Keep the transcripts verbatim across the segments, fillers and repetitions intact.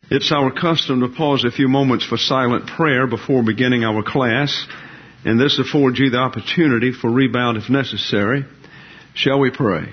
It's our custom to pause a few moments for silent prayer before beginning our class, and this affords you the opportunity for rebound if necessary. Shall we pray?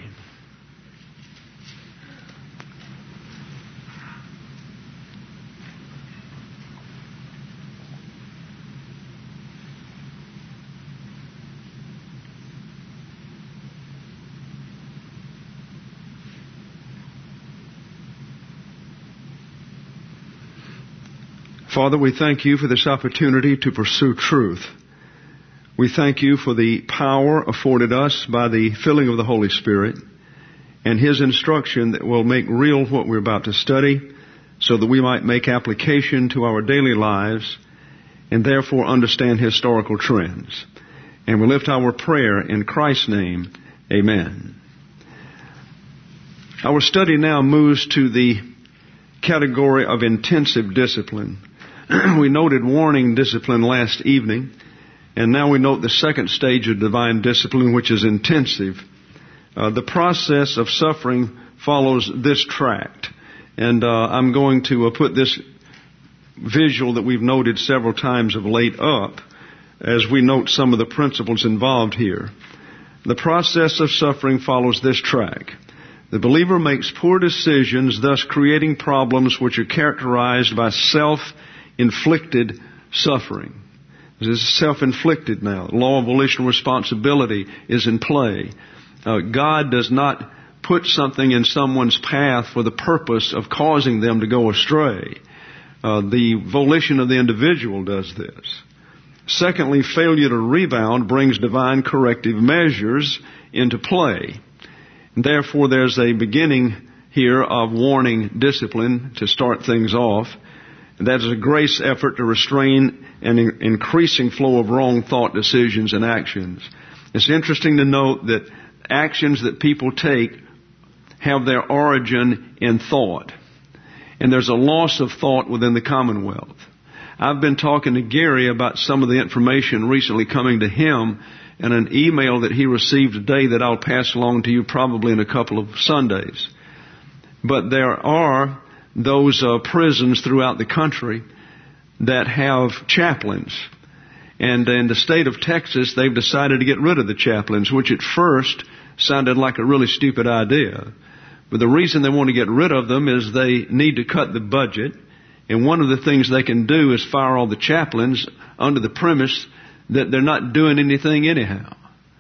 Father, we thank you for this opportunity to pursue truth. We thank you for the power afforded us by the filling of the Holy Spirit and His instruction that will make real what we're about to study so that we might make application to our daily lives and therefore understand historical trends. And we lift our prayer in Christ's name. Amen. Our study now moves to the category of intensive discipline. We noted warning discipline last evening, and now we note the second stage of divine discipline, which is intensive. Uh, the process of suffering follows this tract, and uh, I'm going to uh, put this visual that we've noted several times of late up as we note some of the principles involved here. The process of suffering follows this track. The believer makes poor decisions, thus creating problems which are characterized by self inflicted suffering. This is self-inflicted now. The law of volitional responsibility is in play. Uh, God does not put something in someone's path for the purpose of causing them to go astray. Uh, the volition of the individual does this. Secondly, failure to rebound brings divine corrective measures into play. And therefore, there's a beginning here of warning discipline to start things off. That is a grace effort to restrain an increasing flow of wrong thought, decisions, and actions. It's interesting to note that actions that people take have their origin in thought. And there's a loss of thought within the Commonwealth. I've been talking to Gary about some of the information recently coming to him in an email that he received today that I'll pass along to you probably in a couple of Sundays. But there are those uh, prisons throughout the country that have chaplains. And in the state of Texas, they've decided to get rid of the chaplains, which at first sounded like a really stupid idea. But the reason they want to get rid of them is they need to cut the budget. And one of the things they can do is fire all the chaplains under the premise that they're not doing anything anyhow.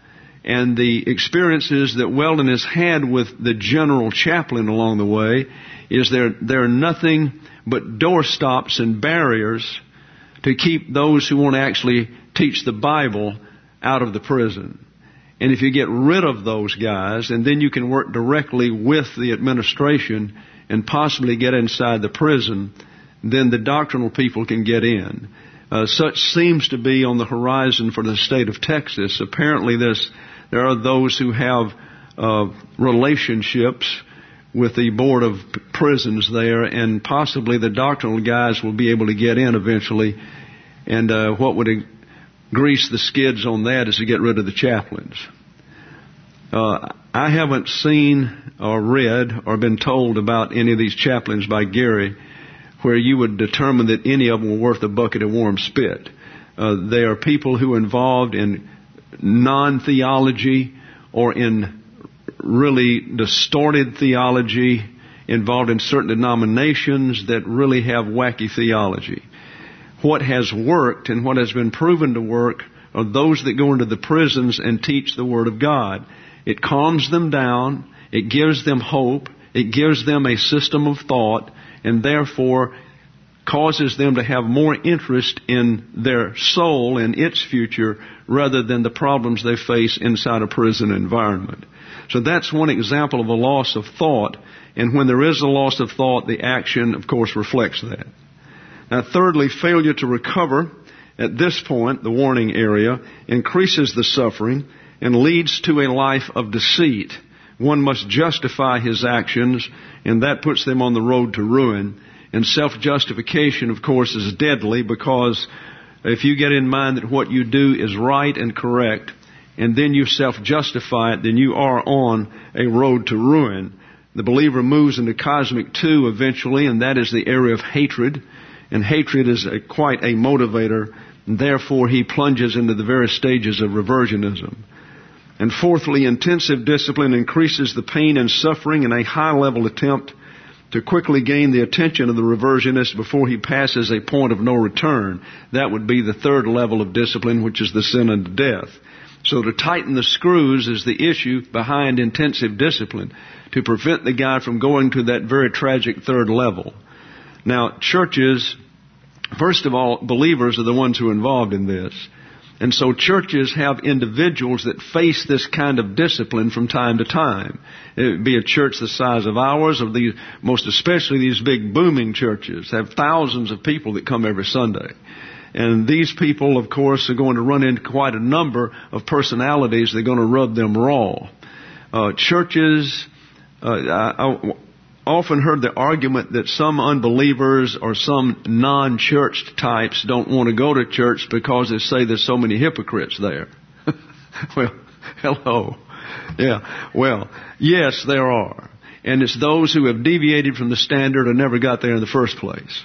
And the experiences that Weldon has had with the general chaplain along the way is there, there are nothing but doorstops and barriers to keep those who want to actually teach the Bible out of the prison. And if you get rid of those guys, and then you can work directly with the administration and possibly get inside the prison, then the doctrinal people can get in. Uh, such seems to be on the horizon for the state of Texas. Apparently there's, there are those who have uh, relationships with the Board of Prisons there, and possibly the doctrinal guys will be able to get in eventually. And uh, what would grease the skids on that is to get rid of the chaplains. Uh, I haven't seen or read or been told about any of these chaplains by Gary where you would determine that any of them were worth a bucket of warm spit. Uh, they are people who are involved in non-theology or in really distorted theology, involved in certain denominations that really have wacky theology. What has worked and what has been proven to work are those that go into the prisons and teach the Word of God. It calms them down, it gives them hope, it gives them a system of thought, and therefore causes them to have more interest in their soul and its future rather than the problems they face inside a prison environment. So that's one example of a loss of thought. And when there is a loss of thought, the action, of course, reflects that. Now, thirdly, failure to recover at this point, the warning area, increases the suffering and leads to a life of deceit. One must justify his actions, and that puts them on the road to ruin. And self-justification, of course, is deadly, because if you get in mind that what you do is right and correct, and then you self-justify it, then you are on a road to ruin. The believer moves into cosmic two eventually, and that is the area of hatred. And hatred is a, quite a motivator, and therefore he plunges into the various stages of reversionism. And fourthly, intensive discipline increases the pain and suffering in a high-level attempt to quickly gain the attention of the reversionist before he passes a point of no return. That would be the third level of discipline, which is the sin unto death. So to tighten the screws is the issue behind intensive discipline, to prevent the guy from going to that very tragic third level. Now, churches, first of all, believers are the ones who are involved in this. And so churches have individuals that face this kind of discipline from time to time. It would be a church the size of ours, or these, most especially these big booming churches, have thousands of people that come every Sunday. And these people, of course, are going to run into quite a number of personalities that are going to rub them raw. Uh, churches, uh, I, I often heard the argument that some unbelievers or some non-church types don't want to go to church because they say there's so many hypocrites there. Well, hello. Yeah, well, yes, there are. And it's those who have deviated from the standard and never got there in the first place.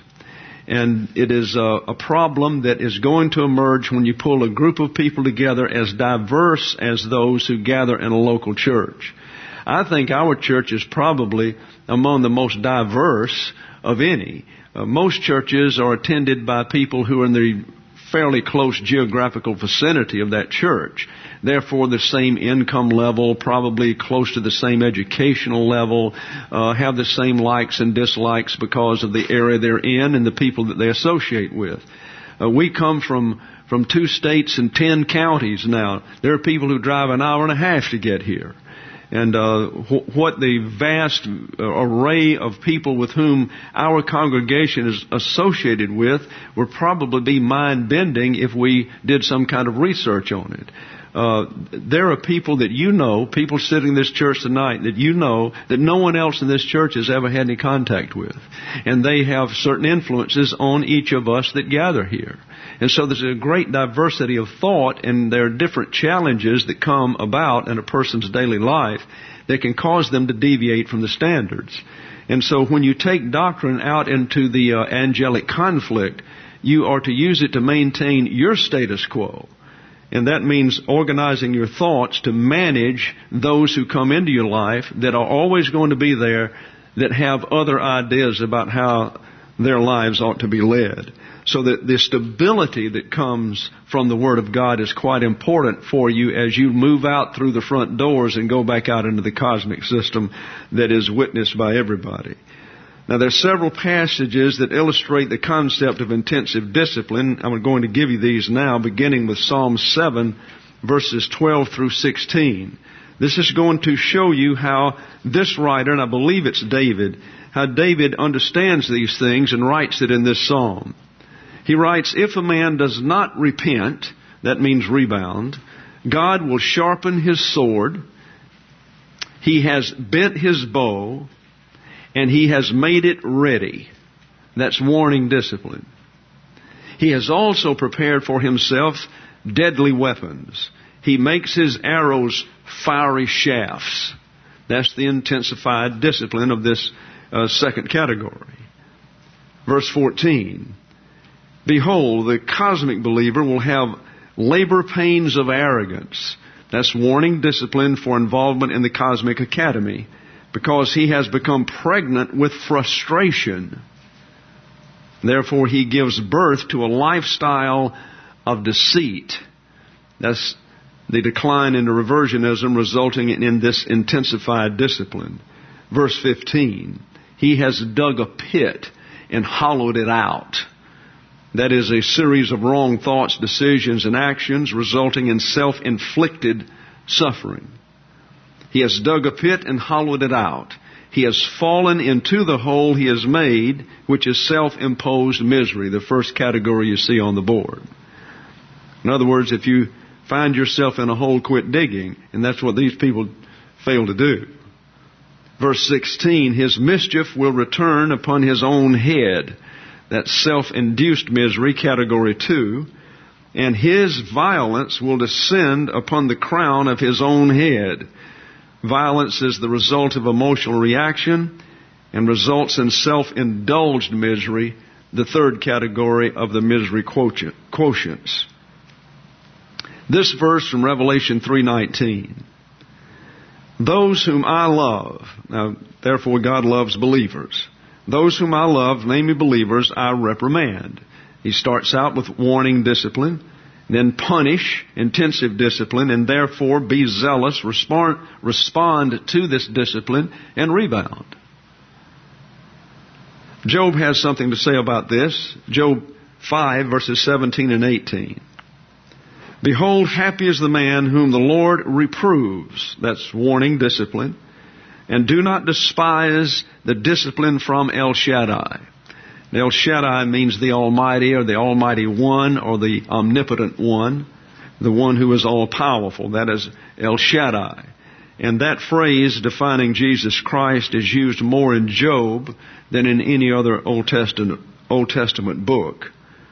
And it is a, a problem that is going to emerge when you pull a group of people together as diverse as those who gather in a local church. I think our church is probably among the most diverse of any. Uh, most churches are attended by people who are in the fairly close geographical vicinity of that church. Therefore, the same income level, probably close to the same educational level, uh, have the same likes and dislikes because of the area they're in and the people that they associate with. Uh, we come from, from two states and ten counties now. There are people who drive an hour and a half to get here. And uh, wh- what the vast array of people with whom our congregation is associated with would probably be mind-bending if we did some kind of research on it. Uh, there are people that you know, people sitting in this church tonight that you know that no one else in this church has ever had any contact with. And they have certain influences on each of us that gather here. And so there's a great diversity of thought, and there are different challenges that come about in a person's daily life that can cause them to deviate from the standards. And so when you take doctrine out into the uh, angelic conflict, you are to use it to maintain your status quo. And that means organizing your thoughts to manage those who come into your life that are always going to be there, that have other ideas about how their lives ought to be led. So that the stability that comes from the Word of God is quite important for you as you move out through the front doors and go back out into the cosmic system that is witnessed by everybody. Now, there are several passages that illustrate the concept of intensive discipline. I'm going to give you these now, beginning with Psalm seven, verses twelve through sixteen. This is going to show you how this writer, and I believe it's David, how David understands these things and writes it in this psalm. He writes, "If a man does not repent," that means rebound, "God will sharpen his sword. He has bent his bow, and he has made it ready." That's warning discipline. "He has also prepared for himself deadly weapons. He makes his arrows fiery shafts." That's the intensified discipline of this uh, second category. Verse fourteen. "Behold, the cosmic believer will have labor pains of arrogance." That's warning discipline for involvement in the cosmic academy, because he has become pregnant with frustration. Therefore, he gives birth to a lifestyle of deceit. That's the decline into reversionism resulting in this intensified discipline. Verse fifteen, "He has dug a pit and hollowed it out." That is a series of wrong thoughts, decisions, and actions resulting in self-inflicted suffering. He has dug a pit and hollowed it out. He has fallen into the hole he has made, which is self-imposed misery, the first category you see on the board. In other words, if you find yourself in a hole, quit digging, and that's what these people fail to do. Verse sixteen, "His mischief will return upon his own head." That's self-induced misery, category two. "And his violence will descend upon the crown of his own head." Violence is the result of emotional reaction and results in self-indulged misery, the third category of the misery quotient, quotients. This verse from Revelation three nineteen. Those whom I love, now therefore God loves believers. Those whom I love, namely believers, I reprimand. He starts out with warning, discipline, then punish, intensive discipline, and therefore be zealous, respond, respond to this discipline, and rebound. Job has something to say about this. Job five, verses seventeen and eighteen. Behold, happy is the man whom the Lord reproves. That's warning, discipline. And do not despise the discipline from El Shaddai. El Shaddai means the Almighty, or the Almighty One, or the Omnipotent One, the one who is all-powerful. That is El Shaddai. And that phrase defining Jesus Christ is used more in Job than in any other Old Testament, Old Testament book.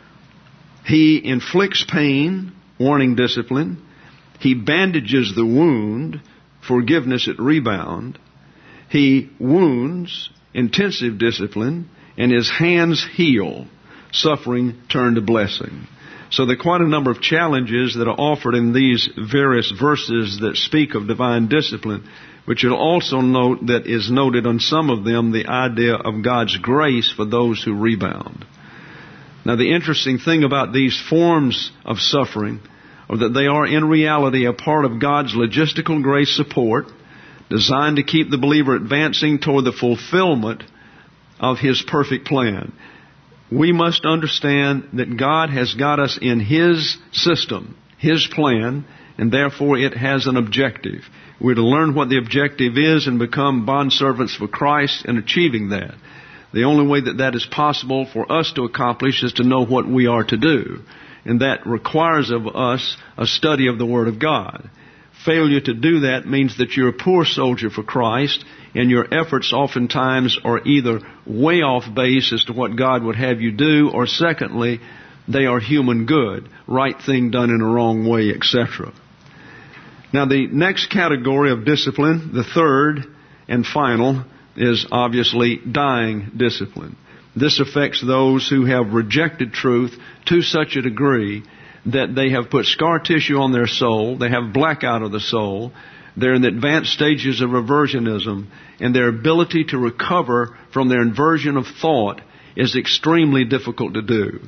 He inflicts pain, warning, discipline. He bandages the wound, forgiveness at rebound. He wounds, intensive discipline, and his hands heal, suffering turned to blessing. So there are quite a number of challenges that are offered in these various verses that speak of divine discipline, but you'll also note that is noted on some of them the idea of God's grace for those who rebound. Now the interesting thing about these forms of suffering are that they are in reality a part of God's logistical grace support designed to keep the believer advancing toward the fulfillment of His perfect plan. We must understand that God has got us in His system, His plan, and therefore it has an objective. We're to learn what the objective is and become bondservants for Christ in achieving that. The only way that that is possible for us to accomplish is to know what we are to do. And that requires of us a study of the Word of God. Failure to do that means that you're a poor soldier for Christ, and your efforts oftentimes are either way off base as to what God would have you do, or secondly, they are human good, right thing done in a wrong way, et cetera. Now the next category of discipline, the third and final, is obviously dying discipline. This affects those who have rejected truth to such a degree that they have put scar tissue on their soul, they have blackout of the soul, they're in the advanced stages of reversionism, and their ability to recover from their inversion of thought is extremely difficult to do.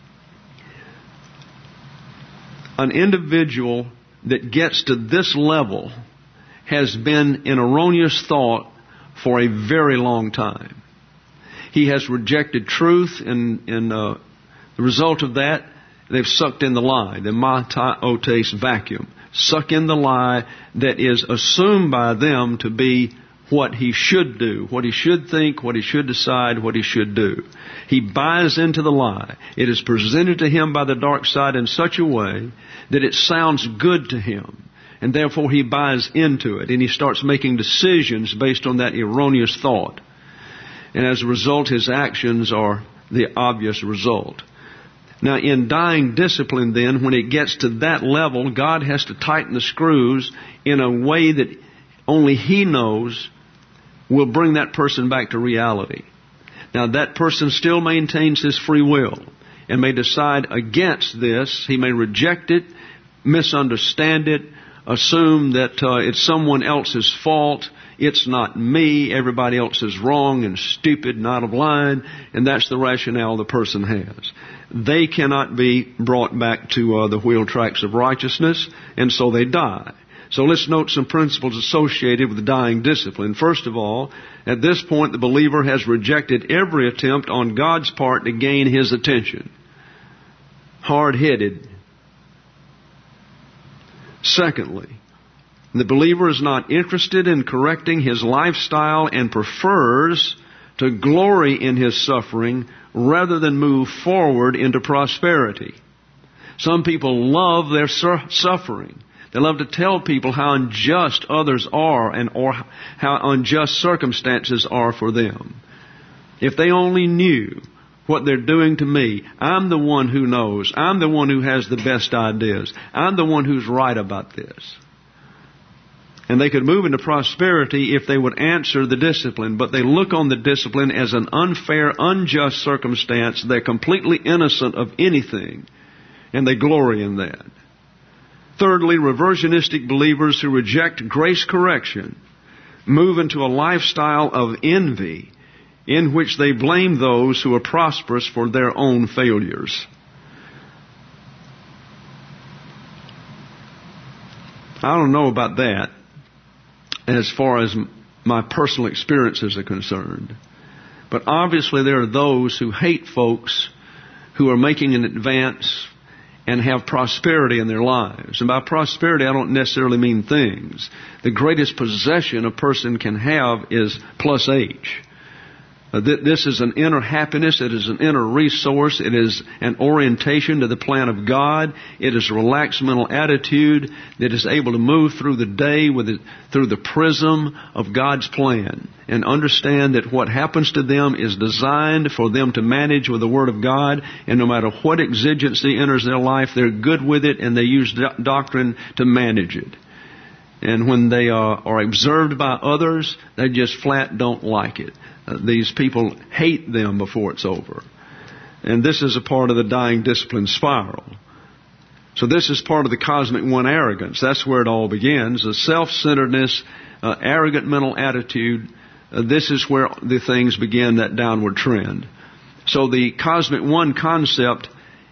An individual that gets to this level has been in erroneous thought for a very long time. He has rejected truth, and, and uh, the result of that, they've sucked in the lie, the mata otes vacuum. Suck in the lie that is assumed by them to be what he should do, what he should think, what he should decide, what he should do. He buys into the lie. It is presented to him by the dark side in such a way that it sounds good to him. And therefore he buys into it, and he starts making decisions based on that erroneous thought. And as a result, his actions are the obvious result. Now, in dying discipline then, when it gets to that level, God has to tighten the screws in a way that only He knows will bring that person back to reality. Now, that person still maintains his free will and may decide against this. He may reject it, misunderstand it, assume that uh, it's someone else's fault. It's not me. Everybody else is wrong and stupid and out of line. And that's the rationale the person has. They cannot be brought back to uh, the wheel tracks of righteousness, and so they die. So let's note some principles associated with dying discipline. First of all, at this point, the believer has rejected every attempt on God's part to gain his attention. Hard-headed. Secondly, the believer is not interested in correcting his lifestyle and prefers to glory in his suffering rather than move forward into prosperity. Some people love their su- suffering. They love to tell people how unjust others are and or how unjust circumstances are for them. If they only knew what they're doing to me, I'm the one who knows. I'm the one who has the best ideas. I'm the one who's right about this. And they could move into prosperity if they would answer the discipline. But they look on the discipline as an unfair, unjust circumstance. They're completely innocent of anything. And they glory in that. Thirdly, reversionistic believers who reject grace correction move into a lifestyle of envy in which they blame those who are prosperous for their own failures. I don't know about that as far as my personal experiences are concerned. But obviously there are those who hate folks who are making an advance and have prosperity in their lives. And by prosperity, I don't necessarily mean things. The greatest possession a person can have is plus H. Uh, th- this is an inner happiness. It is an inner resource. It is an orientation to the plan of God. It is a relaxed mental attitude that is able to move through the day with it, through the prism of God's plan, and understand that what happens to them is designed for them to manage with the Word of God, and no matter what exigency enters their life, they're good with it, and they use do- doctrine to manage it. And when they are, are observed by others, they just flat don't like it. Uh, these people hate them before it's over. And this is a part of the dying discipline spiral. So this is part of the cosmic one arrogance. That's where it all begins. The self-centeredness, uh, arrogant mental attitude. Uh, this is where the things begin, that downward trend. So the cosmic one concept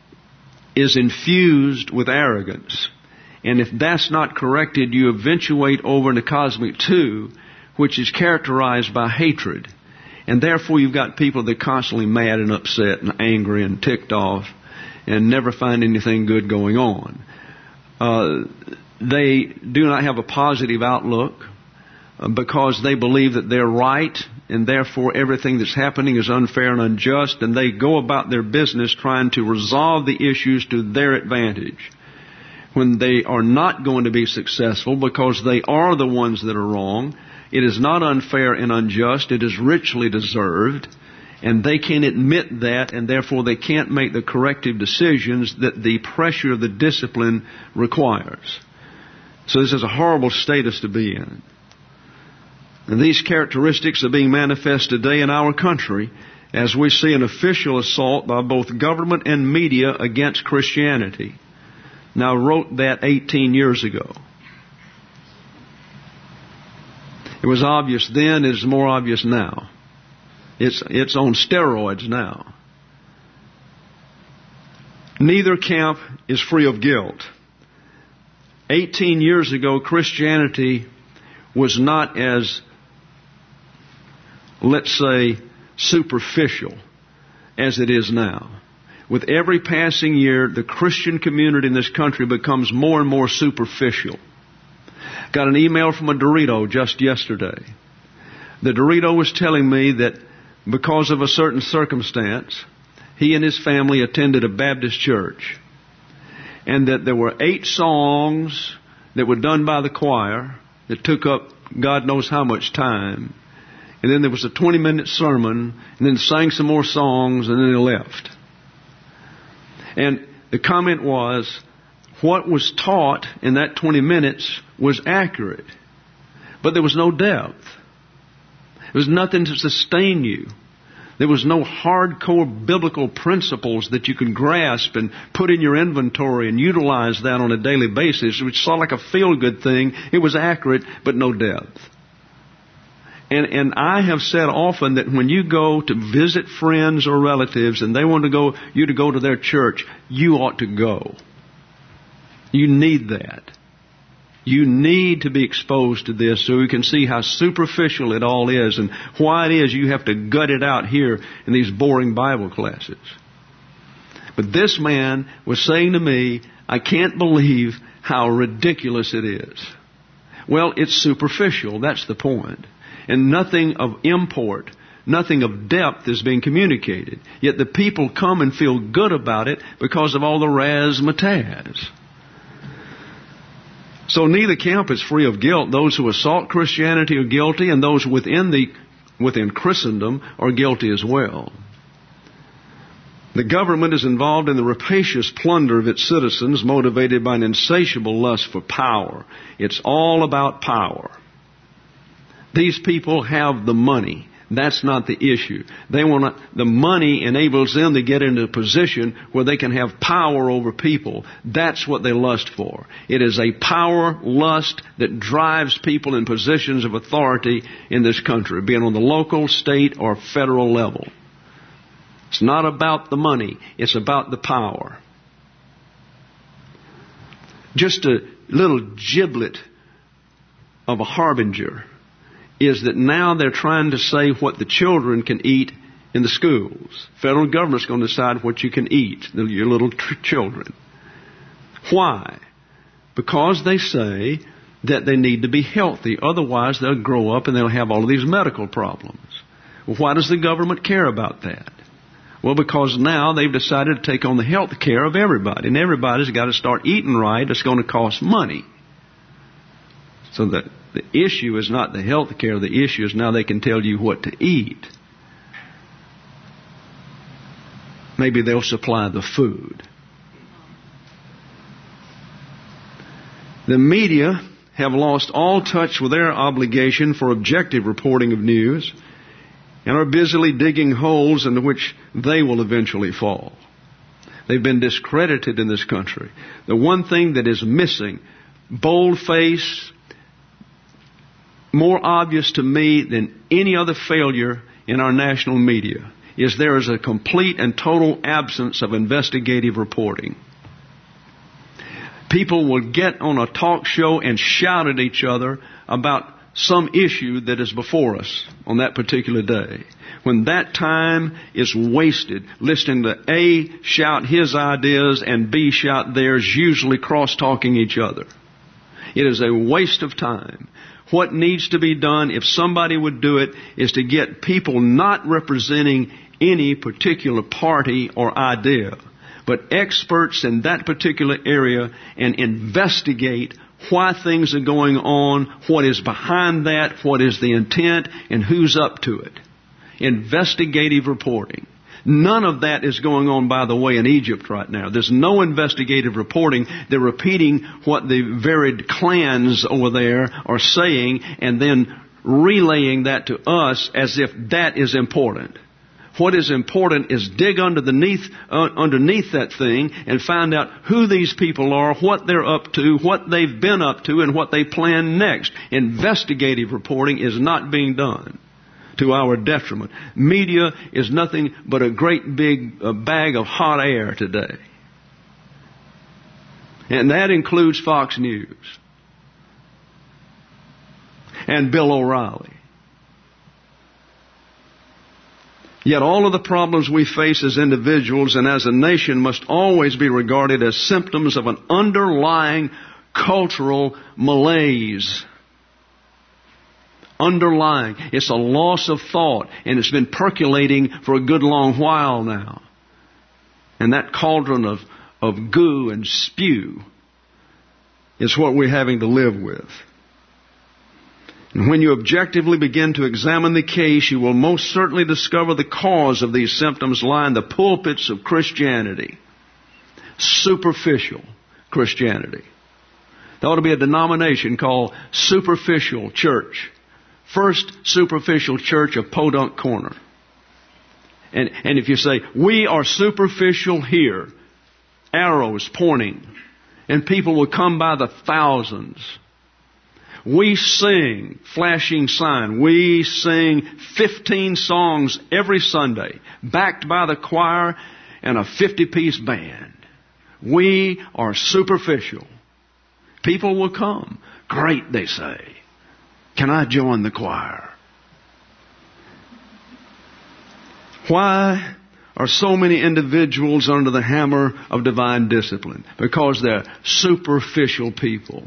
is infused with arrogance. And if that's not corrected, you eventuate over into cosmic two, which is characterized by hatred. And therefore you've got people that are constantly mad and upset and angry and ticked off and never find anything good going on. Uh, they do not have a positive outlook uh, because they believe that they're right, and therefore everything that's happening is unfair and unjust, and they go about their business trying to resolve the issues to their advantage, when they are not going to be successful because they are the ones that are wrong. It is not unfair and unjust. It is richly deserved. And they can't admit that, and therefore they can't make the corrective decisions that the pressure of the discipline requires. So this is a horrible status to be in. And these characteristics are being manifest today in our country as we see an official assault by both government and media against Christianity. Now, I wrote that eighteen years ago. It was obvious then, it is more obvious now. It's, it's on steroids now. Neither camp is free of guilt. Eighteen years ago, Christianity was not as, let's say, superficial as it is now. With every passing year, the Christian community in this country becomes more and more superficial. Got an email from a Dorito just yesterday. The Dorito was telling me that because of a certain circumstance, he and his family attended a Baptist church, and that there were eight songs that were done by the choir that took up God knows how much time, and then there was a twenty-minute sermon, and then sang some more songs, and then they left. And the comment was, what was taught in that twenty minutes was accurate, but there was no depth. There was nothing to sustain you. There was no hardcore biblical principles that you can grasp and put in your inventory and utilize that on a daily basis, which saw like a feel-good thing. It was accurate, but no depth. And, and I have said often that when you go to visit friends or relatives and they want to go, you to go to their church, you ought to go. You need that. You need to be exposed to this so you can see how superficial it all is and why it is you have to gut it out here in these boring Bible classes. But this man was saying to me, I can't believe how ridiculous it is. Well, it's superficial. That's the point. And nothing of import, nothing of depth is being communicated. Yet the people come and feel good about it because of all the razzmatazz. So neither camp is free of guilt. Those who assault Christianity are guilty, and those within the within Christendom are guilty as well. The government is involved in the rapacious plunder of its citizens, motivated by an insatiable lust for power. It's all about power. These people have the money. That's not the issue. They want to, the money enables them to get into a position where they can have power over people. That's what they lust for. It is a power lust that drives people in positions of authority in this country, being on the local, state, or federal level. It's not about the money. It's about the power. Just a little giblet of a harbinger is that now they're trying to say what the children can eat in the schools. Federal government's going to decide what you can eat, your little tr- children. Why? Because they say that they need to be healthy. Otherwise, they'll grow up and they'll have all of these medical problems. Well, why does the government care about that? Well, because now they've decided to take on the health care of everybody. And everybody's got to start eating right. It's going to cost money. So that the issue is not the health care. The issue is now they can tell you what to eat. Maybe they'll supply the food. The media have lost all touch with their obligation for objective reporting of news and are busily digging holes into which they will eventually fall. They've been discredited in this country. The one thing that is missing, bold-faced, more obvious to me than any other failure in our national media, is there is a complete and total absence of investigative reporting. People will get on a talk show and shout at each other about some issue that is before us on that particular day. When that time is wasted listening to A shout his ideas and B shout theirs, usually cross-talking each other. It is a waste of time. What needs to be done, if somebody would do it, is to get people not representing any particular party or idea, but experts in that particular area, and investigate why things are going on, what is behind that, what is the intent, and who's up to it. Investigative reporting. None of that is going on, by the way, in Egypt right now. There's no investigative reporting. They're repeating what the varied clans over there are saying and then relaying that to us as if that is important. What is important is dig underneath, uh, underneath that thing and find out who these people are, what they're up to, what they've been up to, and what they plan next. Investigative reporting is not being done, to our detriment. Media is nothing but a great big uh, bag of hot air today. And that includes Fox News and Bill O'Reilly. Yet all of the problems we face as individuals and as a nation must always be regarded as symptoms of an underlying cultural malaise. Underlying. It's a loss of thought, and it's been percolating for a good long while now. And that cauldron of, of goo and spew is what we're having to live with. And when you objectively begin to examine the case, you will most certainly discover the cause of these symptoms lie in the pulpits of Christianity. Superficial Christianity. There ought to be a denomination called Superficial Church. First Superficial Church of Podunk Corner. And, and if you say, we are superficial here, arrows pointing, and people will come by the thousands. We sing, flashing sign, we sing fifteen songs every Sunday, backed by the choir and a fifty-piece band. We are superficial. People will come. Great, they say. Can I join the choir? Why are so many individuals under the hammer of divine discipline? Because they're superficial people.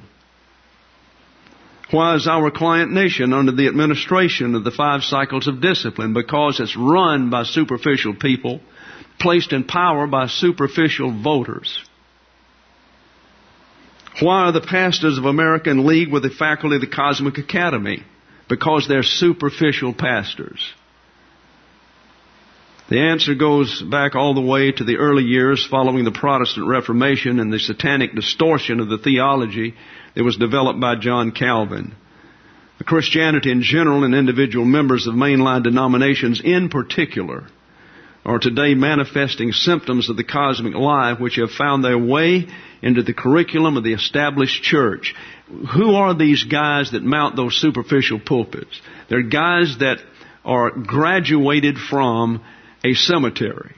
Why is our client nation under the administration of the five cycles of discipline? Because it's run by superficial people, placed in power by superficial voters. Why are the pastors of America in league with the faculty of the Cosmic Academy? Because they're superficial pastors. The answer goes back all the way to the early years following the Protestant Reformation and the satanic distortion of the theology that was developed by John Calvin. Christianity in general and individual members of mainline denominations in particular are today manifesting symptoms of the cosmic lie which have found their way into the curriculum of the established church. Who are these guys that mount those superficial pulpits? They're guys that are graduated from a cemetery.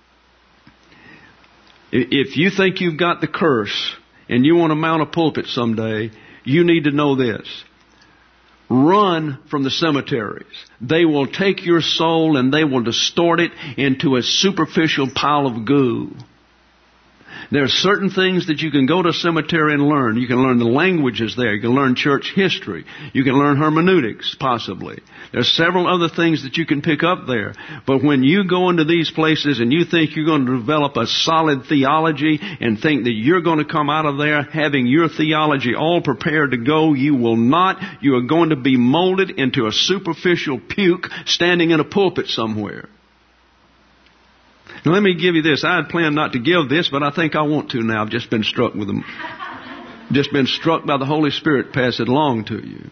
If you think you've got the curse and you want to mount a pulpit someday, you need to know this. Run from the cemeteries. They will take your soul and they will distort it into a superficial pile of goo. There are certain things that you can go to a cemetery and learn. You can learn the languages there. You can learn church history. You can learn hermeneutics, possibly. There are several other things that you can pick up there. But when you go into these places and you think you're going to develop a solid theology and think that you're going to come out of there having your theology all prepared to go, you will not. You are going to be molded into a superficial puke standing in a pulpit somewhere. Now, let me give you this. I had planned not to give this, but I think I want to now. I've just been struck with them. Just been struck by the Holy Spirit. Pass it along to you.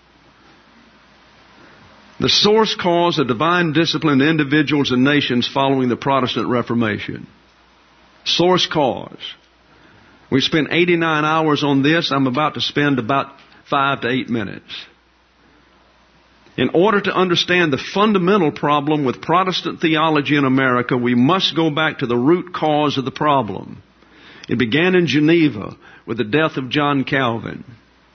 The source cause of divine discipline to individuals and nations following the Protestant Reformation. Source cause. We spent eighty-nine hours on this. I'm about to spend about five to eight minutes. In order to understand the fundamental problem with Protestant theology in America, we must go back to the root cause of the problem. It began in Geneva with the death of John Calvin.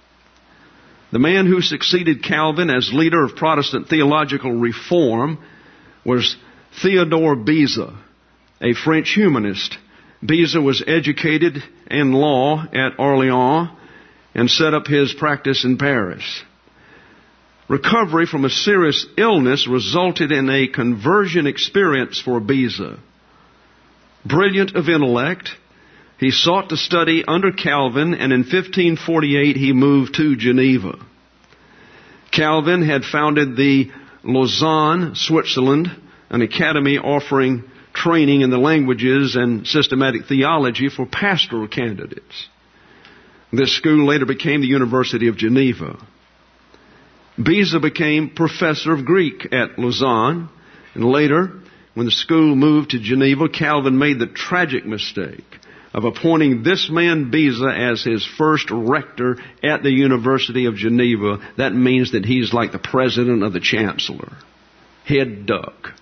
The man who succeeded Calvin as leader of Protestant theological reform was Theodore Beza, a French humanist. Beza was educated in law at Orleans and set up his practice in Paris. Recovery from a serious illness resulted in a conversion experience for Beza. Brilliant of intellect, he sought to study under Calvin, and in fifteen forty-eight he moved to Geneva. Calvin had founded the Lausanne, Switzerland, an academy offering training in the languages and systematic theology for pastoral candidates. This school later became the University of Geneva. Beza became professor of Greek at Lausanne, and later, when the school moved to Geneva, Calvin made the tragic mistake of appointing this man Beza as his first rector at the University of Geneva. That means that he's like the president of the chancellor. Head duck.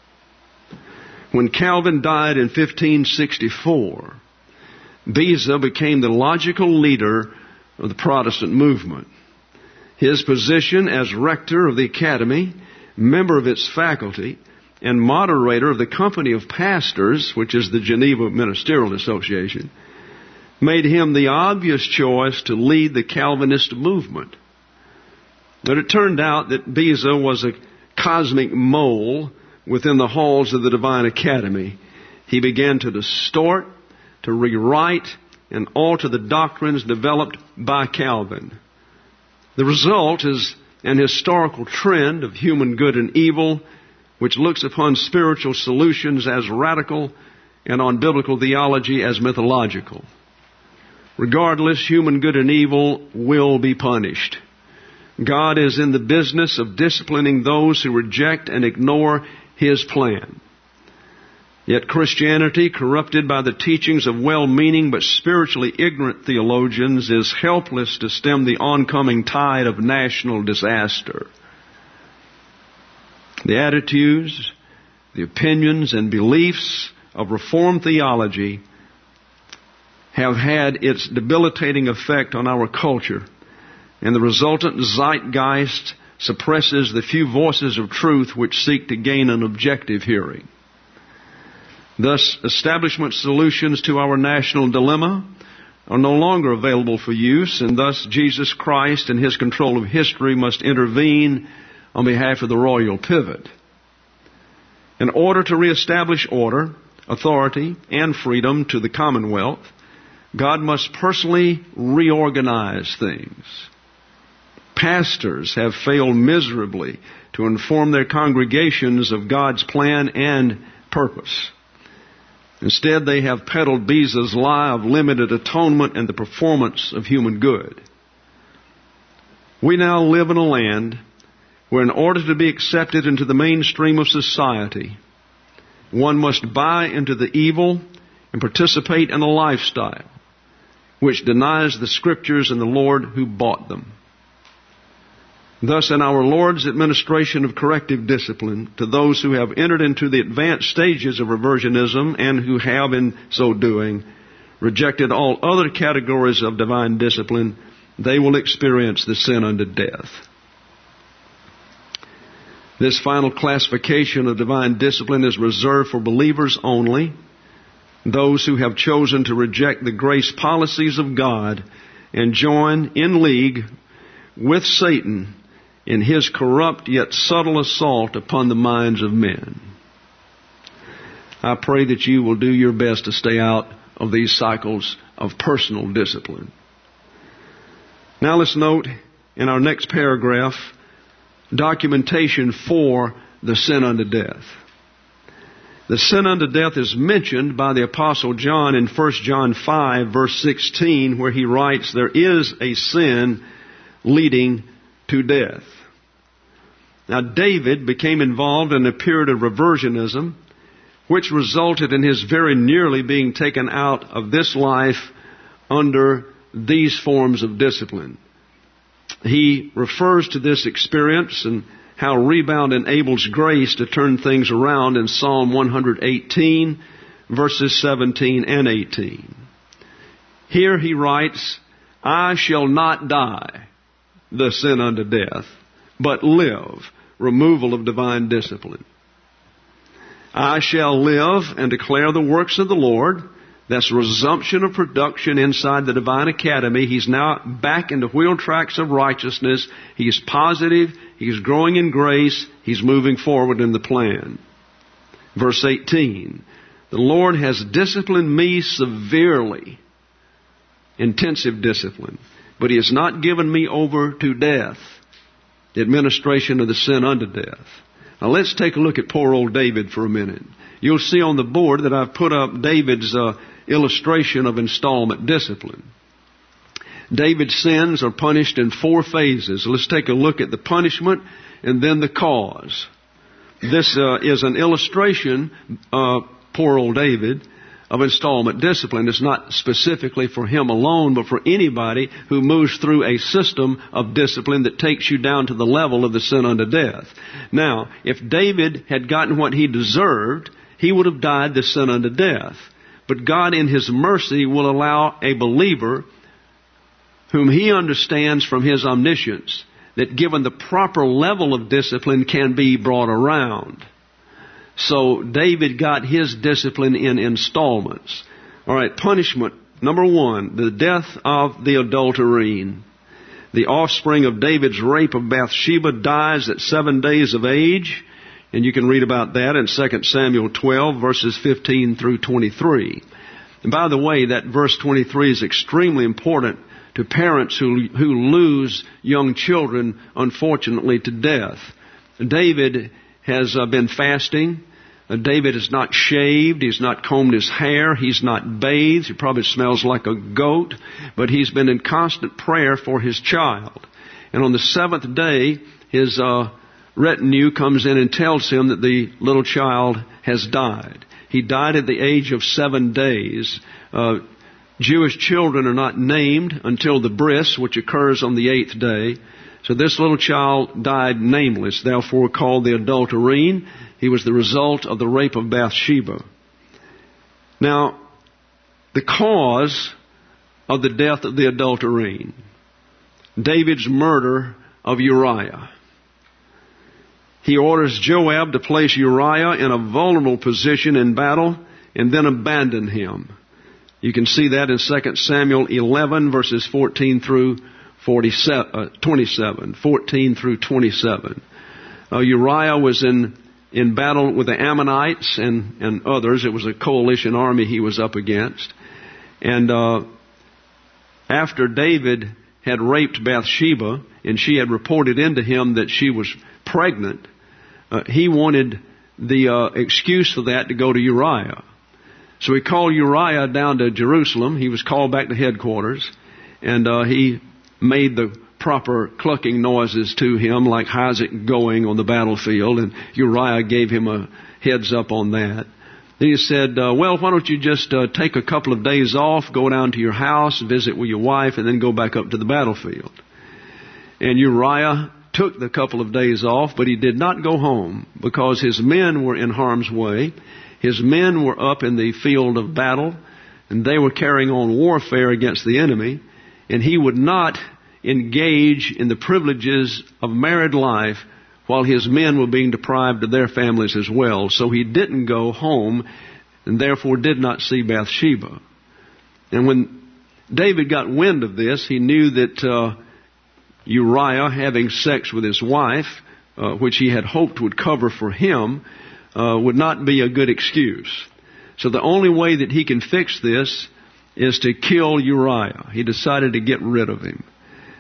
When Calvin died in fifteen sixty-four, Beza became the logical leader of the Protestant movement. His position as rector of the academy, member of its faculty, and moderator of the Company of Pastors, which is the Geneva Ministerial Association, made him the obvious choice to lead the Calvinist movement. But it turned out that Beza was a cosmic mole within the halls of the Divine Academy. He began to distort, to rewrite, and alter the doctrines developed by Calvin. The result is an historical trend of human good and evil, which looks upon spiritual solutions as radical and on biblical theology as mythological. Regardless, human good and evil will be punished. God is in the business of disciplining those who reject and ignore His plan. Yet Christianity, corrupted by the teachings of well-meaning but spiritually ignorant theologians, is helpless to stem the oncoming tide of national disaster. The attitudes, the opinions, and beliefs of Reformed theology have had its debilitating effect on our culture, and the resultant zeitgeist suppresses the few voices of truth which seek to gain an objective hearing. Thus, establishment solutions to our national dilemma are no longer available for use, and thus Jesus Christ and His control of history must intervene on behalf of the royal pivot. In order to reestablish order, authority, and freedom to the Commonwealth, God must personally reorganize things. Pastors have failed miserably to inform their congregations of God's plan and purpose. Instead, they have peddled Beza's lie of limited atonement and the performance of human good. We now live in a land where in order to be accepted into the mainstream of society, one must buy into the evil and participate in a lifestyle which denies the Scriptures and the Lord who bought them. Thus, in our Lord's administration of corrective discipline to those who have entered into the advanced stages of reversionism and who have, in so doing, rejected all other categories of divine discipline, they will experience the sin unto death. This final classification of divine discipline is reserved for believers only, those who have chosen to reject the grace policies of God and join in league with Satan in his corrupt yet subtle assault upon the minds of men. I pray that you will do your best to stay out of these cycles of personal discipline. Now let's note in our next paragraph documentation for the sin unto death. The sin unto death is mentioned by the Apostle John in First John five, verse sixteen, where he writes, there is a sin leading to death. Now, David became involved in a period of reversionism, which resulted in his very nearly being taken out of this life under these forms of discipline. He refers to this experience and how rebound enables grace to turn things around in Psalm one eighteen, verses seventeen and eighteen. Here he writes, I shall not die, the sin unto death, but live, removal of divine discipline. I shall live and declare the works of the Lord. That's resumption of production inside the Divine Academy. He's now back into wheel tracks of righteousness. He's positive. He's growing in grace. He's moving forward in the plan. Verse eighteen. The Lord has disciplined me severely. Intensive discipline. But He has not given me over to death. The administration of the sin unto death. Now let's take a look at poor old David for a minute. You'll see on the board that I've put up David's uh, illustration of installment discipline. David's sins are punished in four phases. Let's take a look at the punishment and then the cause. This uh, is an illustration, uh, poor old David, of installment discipline. It's not specifically for him alone, but for anybody who moves through a system of discipline that takes you down to the level of the sin unto death. Now, if David had gotten what he deserved, he would have died the sin unto death. But God in His mercy will allow a believer whom He understands from His omniscience that given the proper level of discipline can be brought around. So David got his discipline in installments. All right, punishment. Number one, the death of the adulterine. The offspring of David's rape of Bathsheba dies at seven days of age. And you can read about that in Second Samuel twelve, verses fifteen through twenty-three. And by the way, that verse twenty-three is extremely important to parents who, who lose young children, unfortunately, to death. David has uh, been fasting. Uh, David is not shaved. He's not combed his hair. He's not bathed. He probably smells like a goat. But he's been in constant prayer for his child. And on the seventh day, his uh, retinue comes in and tells him that the little child has died. He died at the age of seven days. Uh, Jewish children are not named until the bris, which occurs on the eighth day. So this little child died nameless, therefore called the adulterine. He was the result of the rape of Bathsheba. Now, the cause of the death of the adulterine, David's murder of Uriah. He orders Joab to place Uriah in a vulnerable position in battle and then abandon him. You can see that in Second Samuel eleven, verses fourteen through forty-seven, uh, twenty-seven, fourteen through twenty-seven. Uh, Uriah was in, in battle with the Ammonites and, and others. It was a coalition army he was up against. And uh, after David had raped Bathsheba and she had reported into him that she was pregnant, uh, he wanted the uh, excuse for that to go to Uriah. So he called Uriah down to Jerusalem. He was called back to headquarters, and uh, he made the proper clucking noises to him, like how's it going on the battlefield, and Uriah gave him a heads up on that. Then he said, uh, well, why don't you just uh, take a couple of days off, go down to your house, visit with your wife, and then go back up to the battlefield. And Uriah took the couple of days off, but he did not go home because his men were in harm's way. His men were up in the field of battle, and they were carrying on warfare against the enemy, and he would not engage in the privileges of married life while his men were being deprived of their families as well. So he didn't go home and therefore did not see Bathsheba. And when David got wind of this, he knew that uh, Uriah having sex with his wife, uh, which he had hoped would cover for him, uh, would not be a good excuse. So the only way that he can fix this is to kill Uriah. He decided to get rid of him.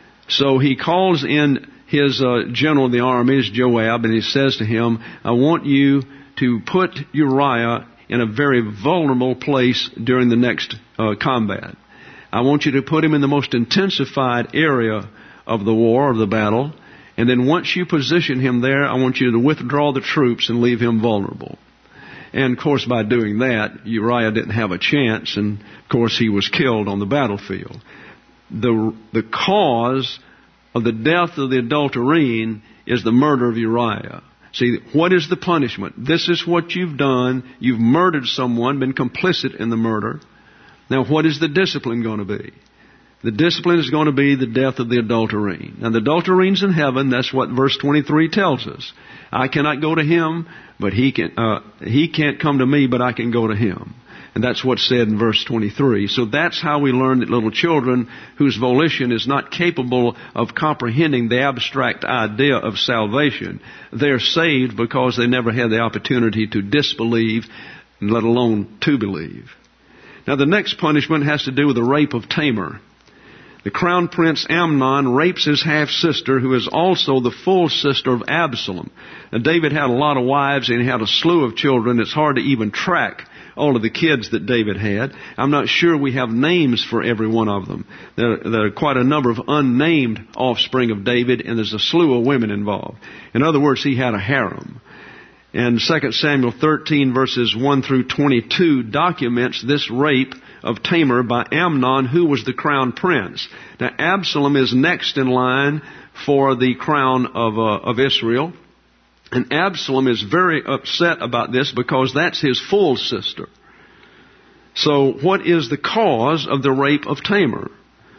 So he calls in his uh, general of the armies, Joab, and he says to him, I want you to put Uriah in a very vulnerable place during the next uh, combat. I want you to put him in the most intensified area of the war, of the battle, and then once you position him there, I want you to withdraw the troops and leave him vulnerable. And, of course, by doing that, Uriah didn't have a chance, and, of course, he was killed on the battlefield. The, the cause of the death of the adulterine is the murder of Uriah. See, what is the punishment? This is what you've done. You've murdered someone, been complicit in the murder. Now, what is the discipline going to be? The discipline is going to be the death of the adulterine. Now, the adulterine's in heaven. That's what verse twenty-three tells us. I cannot go to him, but he can. Uh, he can't come to me, but I can go to him. And that's what's said in verse twenty-three. So that's how we learn that little children whose volition is not capable of comprehending the abstract idea of salvation, they're saved because they never had the opportunity to disbelieve, let alone to believe. Now the next punishment has to do with the rape of Tamar. The crown prince Amnon rapes his half-sister, who is also the full sister of Absalom. Now David had a lot of wives and he had a slew of children. It's hard to even track all of the kids that David had. I'm not sure we have names for every one of them. There, there are quite a number of unnamed offspring of David, and there's a slew of women involved. In other words, he had a harem. And Second Samuel thirteen verses one through twenty-two documents this rape of Tamar by Amnon, who was the crown prince. Now Absalom is next in line for the crown of, uh, of Israel. And Absalom is very upset about this because that's his full sister. So what is the cause of the rape of Tamar?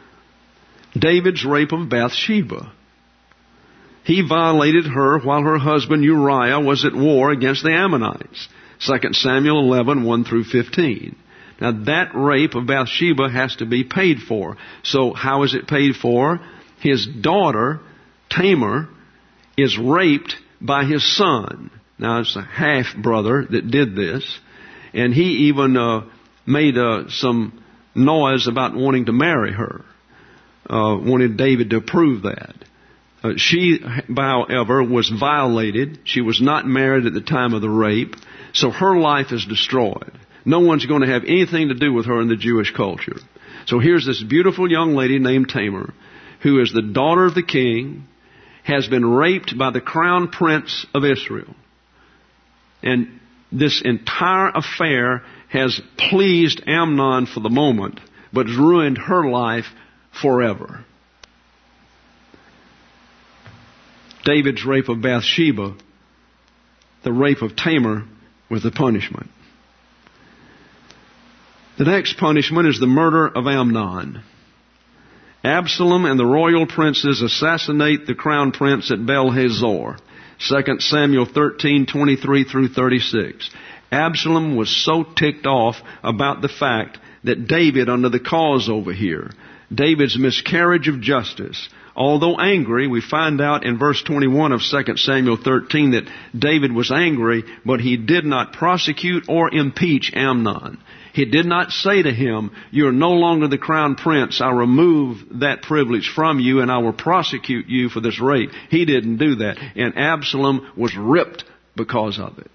David's rape of Bathsheba. He violated her while her husband Uriah was at war against the Ammonites. Second Samuel eleven, one through fifteen. Now that rape of Bathsheba has to be paid for. So how is it paid for? His daughter, Tamar, is raped by his son. Now it's a half-brother that did this. And he even uh, made uh, some noise about wanting to marry her. Uh, wanted David to approve that. Uh, she, however, was violated. She was not married at the time of the rape. So her life is destroyed. No one's going to have anything to do with her in the Jewish culture. So here's this beautiful young lady named Tamar, who is the daughter of the king, has been raped by the crown prince of Israel. And this entire affair has pleased Amnon for the moment, but has ruined her life forever. David's rape of Bathsheba, the rape of Tamar, was the punishment. The next punishment is the murder of Amnon. Absalom and the royal princes assassinate the crown prince at Bel-Hazor. Second Samuel thirteen, twenty-three through thirty-six. Absalom was so ticked off about the fact that David, under the cause over here, David's miscarriage of justice. Although angry, we find out in verse twenty-one of Second Samuel thirteen that David was angry, but he did not prosecute or impeach Amnon. He did not say to him, "You're no longer the crown prince. I'll remove that privilege from you and I will prosecute you for this rape." He didn't do that. And Absalom was ripped because of it.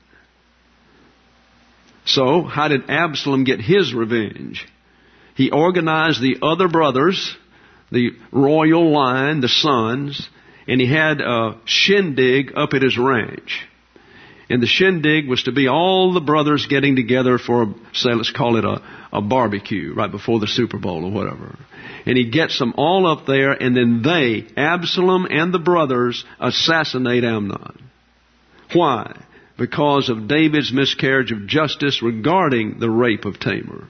So, how did Absalom get his revenge? He organized the other brothers, the royal line, the sons, and he had a shindig up at his ranch. And the shindig was to be all the brothers getting together for, say, let's call it a, a barbecue right before the Super Bowl or whatever. And he gets them all up there, and then they, Absalom and the brothers, assassinate Amnon. Why? Because of David's miscarriage of justice regarding the rape of Tamar.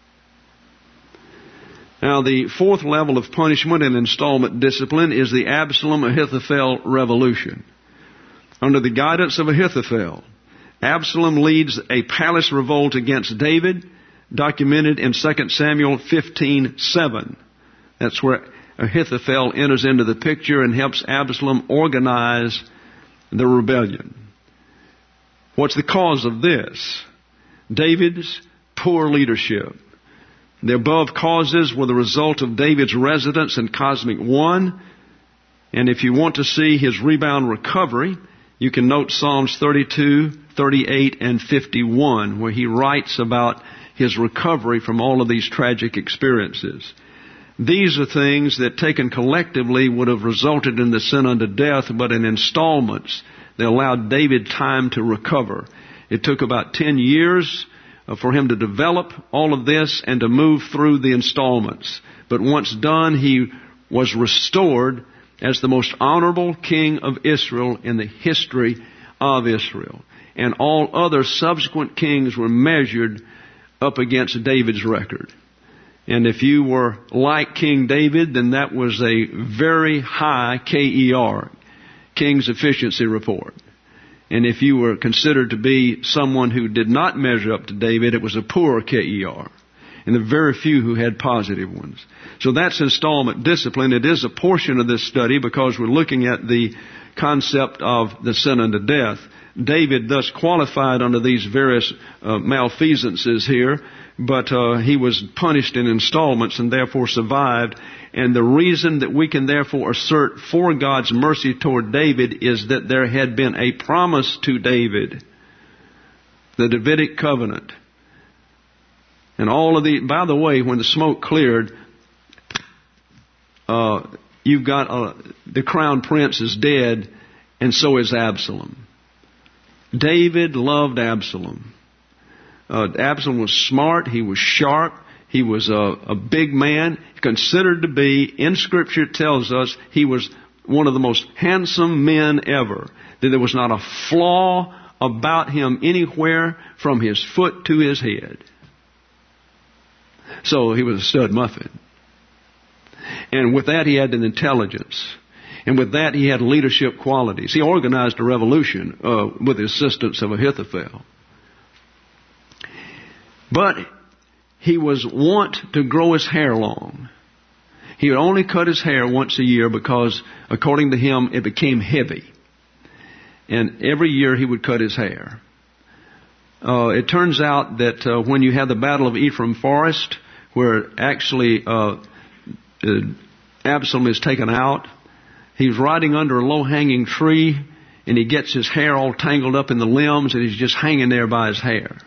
Now, the fourth level of punishment and installment discipline is the Absalom-Ahithophel revolution. Under the guidance of Ahithophel, Absalom leads a palace revolt against David, documented in Second Samuel fifteen seven. That's where Ahithophel enters into the picture and helps Absalom organize the rebellion. What's the cause of this? David's poor leadership. The above causes were the result of David's residence in Cosmic One. And if you want to see his rebound recovery, you can note Psalms thirty-two, thirty-eight, and fifty-one, where he writes about his recovery from all of these tragic experiences. These are things that taken collectively would have resulted in the sin unto death, but in installments, they allowed David time to recover. It took about ten years for him to develop all of this and to move through the installments. But once done, he was restored as the most honorable king of Israel in the history of Israel. And all other subsequent kings were measured up against David's record. And if you were like King David, then that was a very high K E R, King's Efficiency Report. And if you were considered to be someone who did not measure up to David, it was a poor K E R. And there are very few who had positive ones. So that's installment discipline. It is a portion of this study because we're looking at the concept of the sin unto death. David thus qualified under these various uh, malfeasances here, but uh, he was punished in installments and therefore survived. And the reason that we can therefore assert for God's mercy toward David is that there had been a promise to David, the Davidic covenant. And all of the, by the way, when the smoke cleared, uh, you've got, uh, the crown prince is dead, and so is Absalom. David loved Absalom. Uh, Absalom was smart, he was sharp, he was a, a big man, considered to be, in Scripture it tells us, he was one of the most handsome men ever. That there was not a flaw about him anywhere from his foot to his head. So he was a stud muffin. And with that he had an intelligence. And with that he had leadership qualities. He organized a revolution uh, with the assistance of Ahithophel. But he was wont to grow his hair long. He would only cut his hair once a year because, according to him, it became heavy. And every year he would cut his hair. Uh, it turns out that uh, when you had the Battle of Ephraim Forest, where actually uh, uh, Absalom is taken out, he's riding under a low-hanging tree, and he gets his hair all tangled up in the limbs, and he's just hanging there by his hair.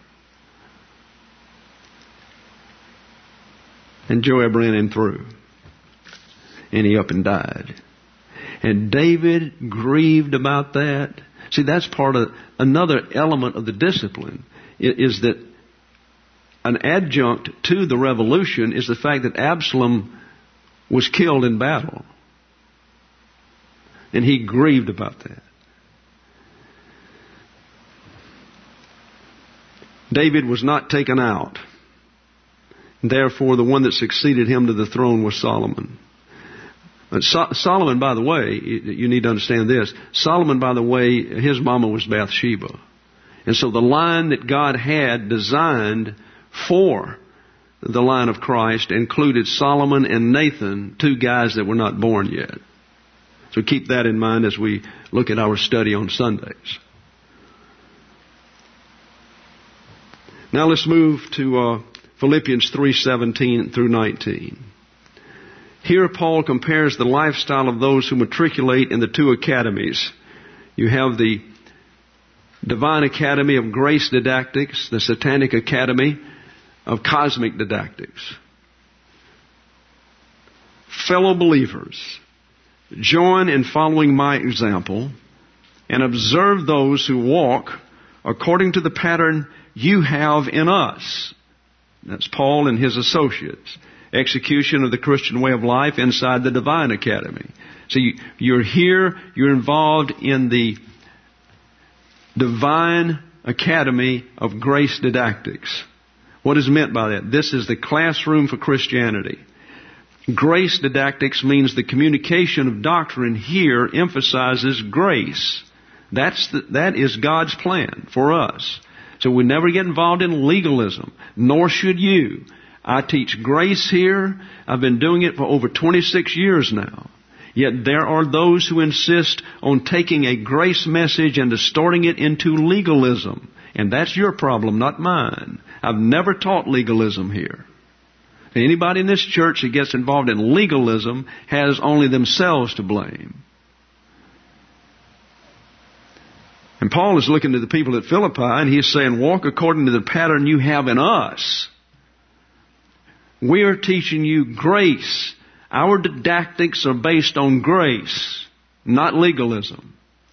And Joab ran him through, and he up and died. And David grieved about that. See, that's part of another element of the discipline, is that an adjunct to the revolution is the fact that Absalom was killed in battle. And he grieved about that. David was not taken out. Therefore, the one that succeeded him to the throne was Solomon. But so- Solomon, by the way, you need to understand this. Solomon, by the way, his mama was Bathsheba. And so the line that God had designed for the line of Christ included Solomon and Nathan, two guys that were not born yet. So keep that in mind as we look at our study on Sundays. Now let's move to uh, Philippians three seventeen through nineteen. Here Paul compares the lifestyle of those who matriculate in the two academies. You have the Divine Academy of Grace Didactics, the Satanic Academy of Cosmic Didactics. Fellow believers, join in following my example and observe those who walk according to the pattern you have in us. That's Paul and his associates. Execution of the Christian way of life inside the Divine Academy. So you, you're here, you're involved in the Divine Academy of Grace Didactics. What is meant by that? This is the classroom for Christianity. Grace Didactics means the communication of doctrine here emphasizes grace. That's the, that is God's plan for us. So we never get involved in legalism, nor should you. I teach grace here. I've been doing it for over twenty-six years now. Yet there are those who insist on taking a grace message and distorting it into legalism. And that's your problem, not mine. I've never taught legalism here. Anybody in this church that gets involved in legalism has only themselves to blame. And Paul is looking to the people at Philippi and he's saying, walk according to the pattern you have in us. We are teaching you grace. Our didactics are based on grace, not legalism.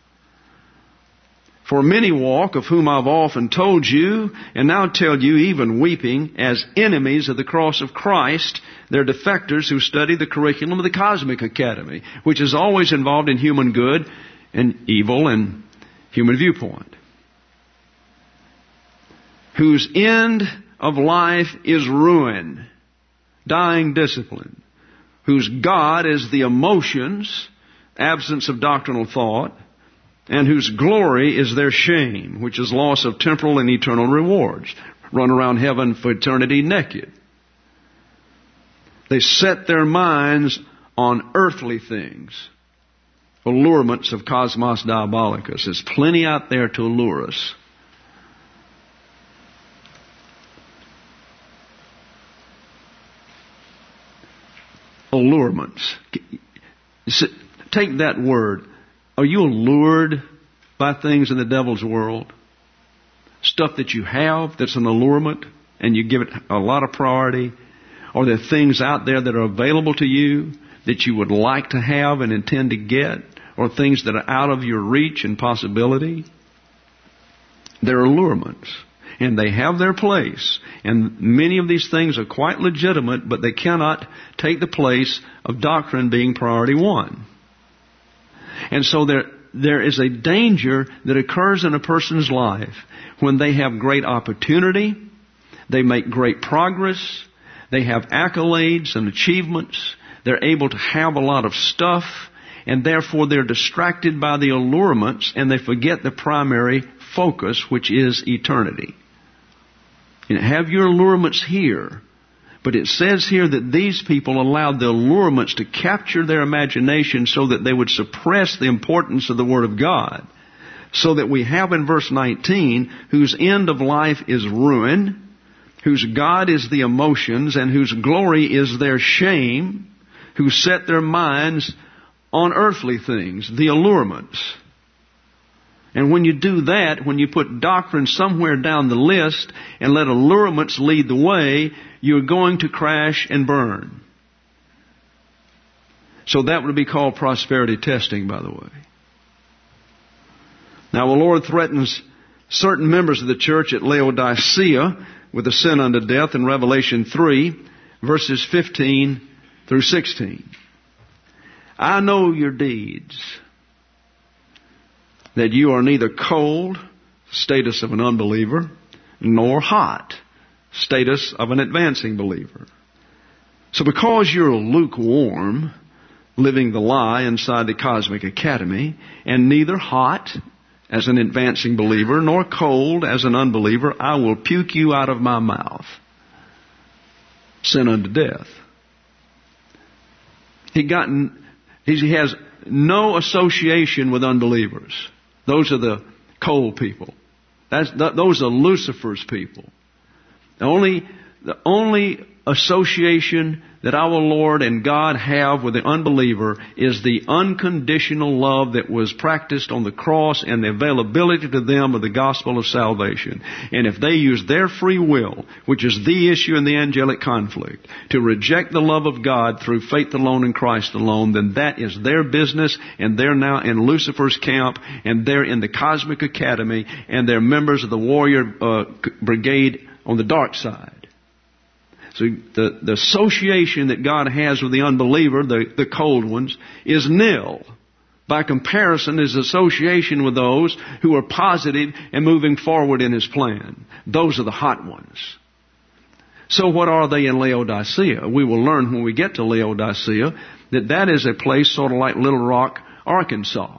For many walk, of whom I've often told you, and now tell you, even weeping, as enemies of the cross of Christ. They're defectors who study the curriculum of the Cosmic Academy, which is always involved in human good and evil and human viewpoint. Whose end of life is ruin, dying discipline. Whose God is the emotions, absence of doctrinal thought, and whose glory is their shame, which is loss of temporal and eternal rewards. Run around heaven for eternity naked. They set their minds on earthly things. Allurements of cosmos diabolicus. There's plenty out there to allure us. Allurements. Take that word. Are you allured by things in the devil's world? Stuff that you have that's an allurement and you give it a lot of priority? Or there things out there that are available to you that you would like to have and intend to get? Or things that are out of your reach and possibility? They're allurements. And they have their place. And many of these things are quite legitimate, but they cannot take the place of doctrine being priority one. And so there, there is a danger that occurs in a person's life when they have great opportunity, they make great progress, they have accolades and achievements, they're able to have a lot of stuff, and therefore they're distracted by the allurements and they forget the primary focus, which is eternity. You know, have your allurements here. But it says here that these people allowed the allurements to capture their imagination so that they would suppress the importance of the Word of God. So that we have in verse nineteen, whose end of life is ruin, whose God is the emotions, and whose glory is their shame, who set their minds on earthly things, the allurements. And when you do that, when you put doctrine somewhere down the list and let allurements lead the way, you're going to crash and burn. So that would be called prosperity testing, by the way. Now the Lord threatens certain members of the church at Laodicea with a sin unto death in Revelation three, verses fifteen through sixteen. I know your deeds, that you are neither cold, status of an unbeliever, nor hot, status of an advancing believer. So because you're lukewarm, living the lie inside the Cosmic Academy, and neither hot as an advancing believer, nor cold as an unbeliever, I will puke you out of my mouth. sin unto death. He gotten, he has no association with unbelievers. Those are the cold people. That's, those are Lucifer's people. The only, the only association that our Lord and God have with the unbeliever is the unconditional love that was practiced on the cross and the availability to them of the gospel of salvation. And if they use their free will, which is the issue in the angelic conflict, to reject the love of God through faith alone in Christ alone, then that is their business, and they're now in Lucifer's camp, and they're in the cosmic academy, and they're members of the warrior uh, brigade on the dark side. So the, the association that God has with the unbeliever, the, the cold ones, is nil. By comparison, his association with those who are positive and moving forward in his plan. Those are the hot ones. So what are they in Laodicea? We will learn when we get to Laodicea that that is a place sort of like Little Rock, Arkansas.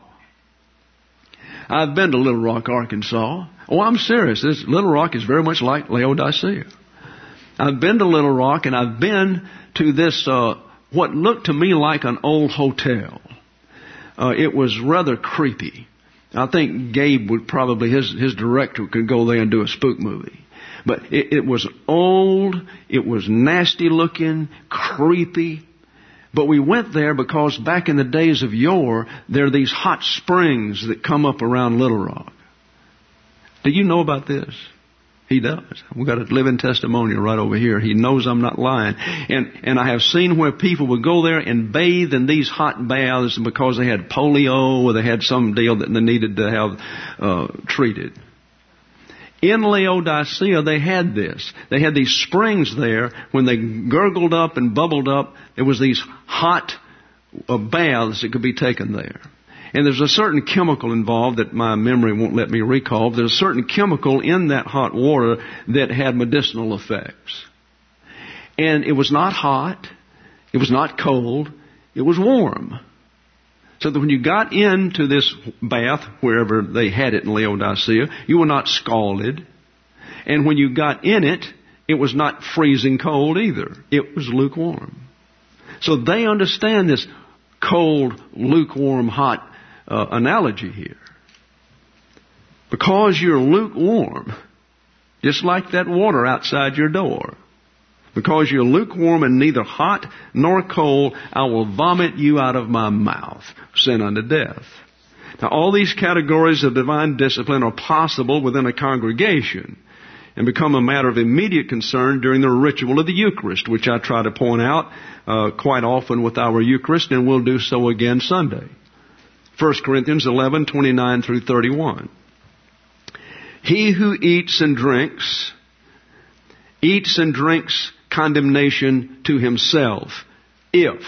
I've been to Little Rock, Arkansas. Oh, I'm serious. This Little Rock is very much like Laodicea. I've been to Little Rock, and I've been to this, uh, what looked to me like an old hotel. Uh, it was rather creepy. I think Gabe would probably, his, his director could go there and do a spook movie. But it, it was old, it was nasty looking, creepy. But we went there because back in the days of yore, there are these hot springs that come up around Little Rock. Do you know about this? He does. We've got a living testimonial right over here. He knows I'm not lying. And and I have seen where people would go there and bathe in these hot baths because they had polio or they had some deal that they needed to have uh, treated. In Laodicea, they had this. They had these springs there. When they gurgled up and bubbled up, there was these hot uh, baths that could be taken there. And there's a certain chemical involved that my memory won't let me recall. There's a certain chemical in that hot water that had medicinal effects. And it was not hot. It was not cold. It was warm. So that when you got into this bath, wherever they had it in Laodicea, you were not scalded. And when you got in it, it was not freezing cold either. It was lukewarm. So they understand this cold, lukewarm, hot Uh, analogy here. Because you're lukewarm, just like that water outside your door. Because you're lukewarm and neither hot nor cold, I will vomit you out of my mouth. Sin unto death. Now all these categories of divine discipline are possible within a congregation and become a matter of immediate concern during the ritual of the Eucharist, which I try to point out uh, quite often with our Eucharist, and we'll do so again Sunday. First Corinthians eleven, twenty-nine through thirty-one. He who eats and drinks, eats and drinks condemnation to himself, if,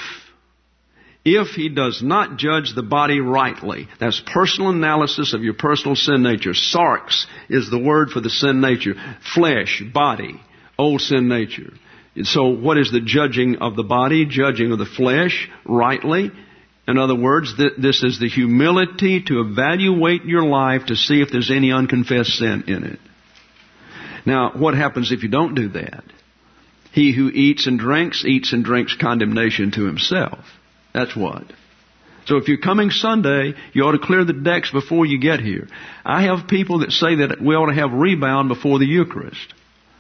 if he does not judge the body rightly. That's personal analysis of your personal sin nature. Sarx is the word for the sin nature. Flesh, body, old sin nature. And so what is the judging of the body? Judging of the flesh rightly. In other words, th- this is the humility to evaluate your life to see if there's any unconfessed sin in it. Now, what happens if you don't do that? He who eats and drinks, eats and drinks condemnation to himself. That's what. So if you're coming Sunday, you ought to clear the decks before you get here. I have people that say that we ought to have rebound before the Eucharist,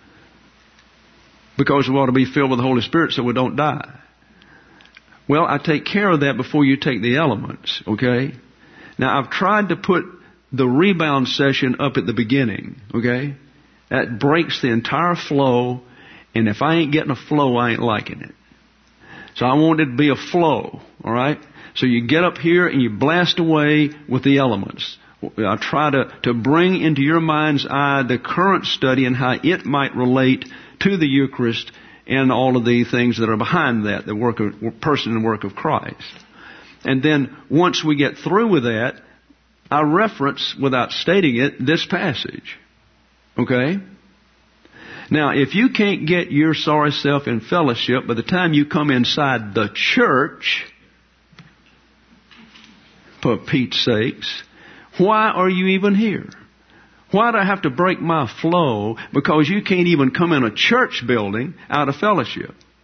because we ought to be filled with the Holy Spirit so we don't die. Well, I take care of that before you take the elements, okay? Now, I've tried to put the rebound session up at the beginning, okay? That breaks the entire flow, and if I ain't getting a flow, I ain't liking it. So I want it to be a flow, all right? So you get up here and you blast away with the elements. I try to, to bring into your mind's eye the current study and how it might relate to the Eucharist and all of the things that are behind that, the work of person and work of Christ. And then once we get through with that, I reference, without stating it, this passage. Okay? Now, if you can't get your sorry self in fellowship by the time you come inside the church, for Pete's sakes, why are you even here? Why do I have to break my flow because you can't even come in a church building out of fellowship?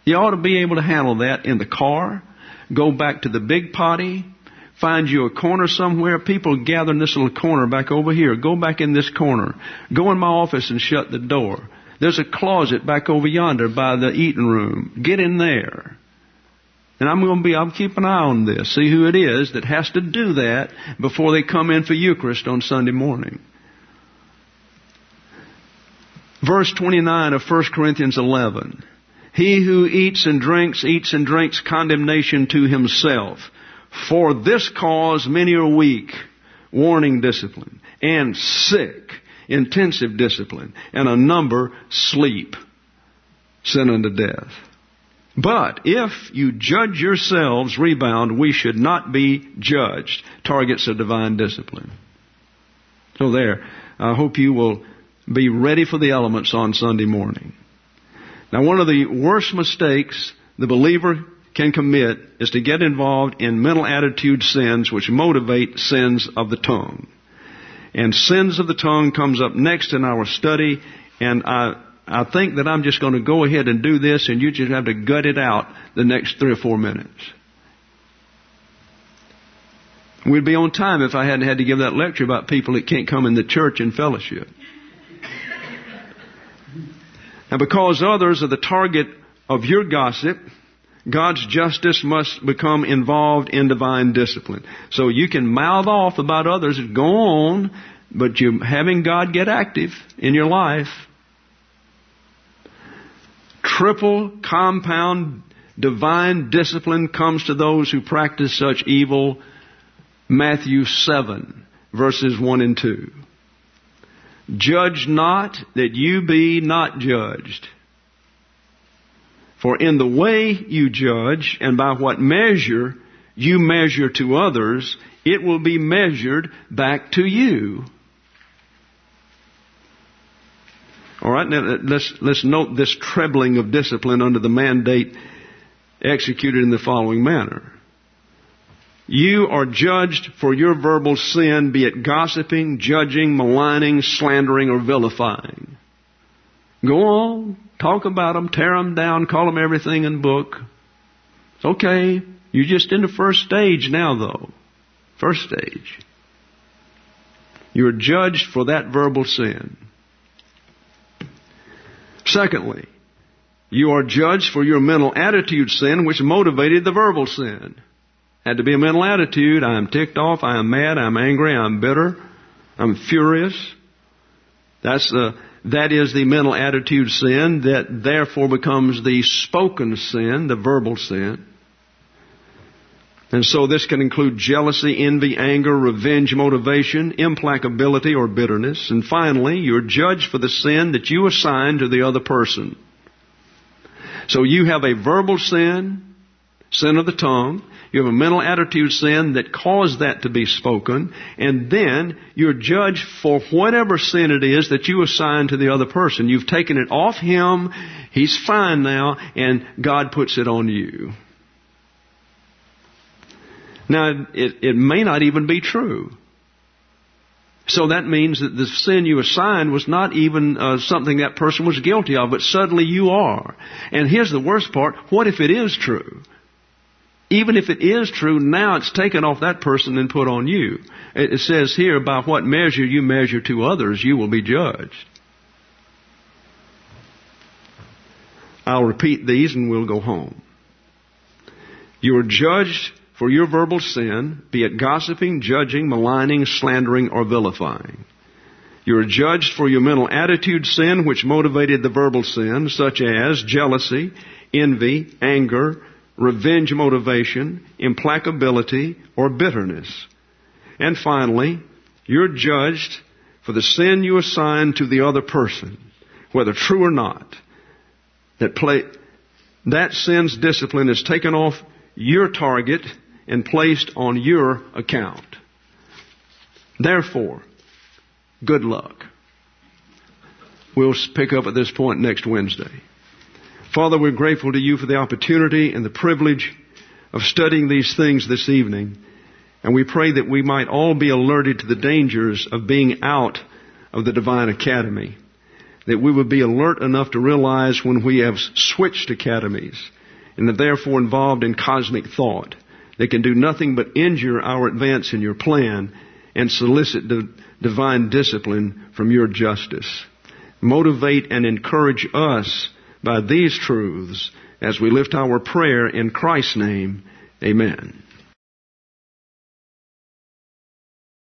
You ought to be able to handle that in the car. Go back to the big potty. Find you a corner somewhere. People gather in this little corner back over here. Go back in this corner. Go in my office and shut the door. There's a closet back over yonder by the eating room. Get in there. And I'm going to be, I'll keep an eye on this. See who it is that has to do that before they come in for Eucharist on Sunday morning. Verse twenty-nine of First Corinthians eleven. He who eats and drinks, eats and drinks condemnation to himself. For this cause many are weak, warning discipline, and sick, intensive discipline, and a number sleep, sin unto death. But if you judge yourselves, rebound, we should not be judged, targets of divine discipline. So there, I hope you will be ready for the elements on Sunday morning. Now, one of the worst mistakes the believer can commit is to get involved in mental attitude sins which motivate sins of the tongue. And sins of the tongue comes up next in our study, and I I think that I'm just going to go ahead and do this, and you just have to gut it out the next three or four minutes. We'd be on time if I hadn't had to give that lecture about people that can't come in the church and fellowship. And because others are the target of your gossip, God's justice must become involved in divine discipline. So you can mouth off about others, go on, but you're having God get active in your life. Triple, compound, divine discipline comes to those who practice such evil. Matthew seven, verses one and two. Judge not that you be not judged. For in the way you judge and by what measure you measure to others, it will be measured back to you. All right, now let's, let's note this trebling of discipline under the mandate executed in the following manner. You are judged for your verbal sin, be it gossiping, judging, maligning, slandering, or vilifying. Go on, talk about them, tear them down, call them everything in the book. It's okay. You're just in the first stage now, though. First stage. You're judged for that verbal sin. Secondly, you are judged for your mental attitude sin, which motivated the verbal sin. Had to be a mental attitude. I am ticked off. I am mad. I am angry. I am bitter. I'm furious. That's the, that is the mental attitude sin that therefore becomes the spoken sin, the verbal sin. And so this can include jealousy, envy, anger, revenge, motivation, implacability, or bitterness. And finally, you're judged for the sin that you assign to the other person. So you have a verbal sin, sin of the tongue. You have a mental attitude sin that caused that to be spoken. And then you're judged for whatever sin it is that you assign to the other person. You've taken it off him. He's fine now. And God puts it on you. Now, it, it may not even be true. So that means that the sin you assigned was not even uh, something that person was guilty of, but suddenly you are. And here's the worst part. What if it is true? Even if it is true, now it's taken off that person and put on you. It, it says here, by what measure you measure to others, you will be judged. I'll repeat these and we'll go home. You are judged for your verbal sin, be it gossiping, judging, maligning, slandering, or vilifying. You are judged for your mental attitude sin, which motivated the verbal sin, such as jealousy, envy, anger, revenge motivation, implacability, or bitterness. And finally, you're judged for the sin you assign to the other person, whether true or not. That play, that sin's discipline is taken off your target and placed on your account. Therefore, good luck. We'll pick up at this point next Wednesday. Father, we're grateful to you for the opportunity and the privilege of studying these things this evening. And we pray that we might all be alerted to the dangers of being out of the Divine Academy. that we would be alert enough to realize when we have switched academies and are therefore involved in cosmic thought that can do nothing but injure our advance in your plan and solicit the divine discipline from your justice. Motivate and encourage us by these truths as we lift our prayer in Christ's name. Amen.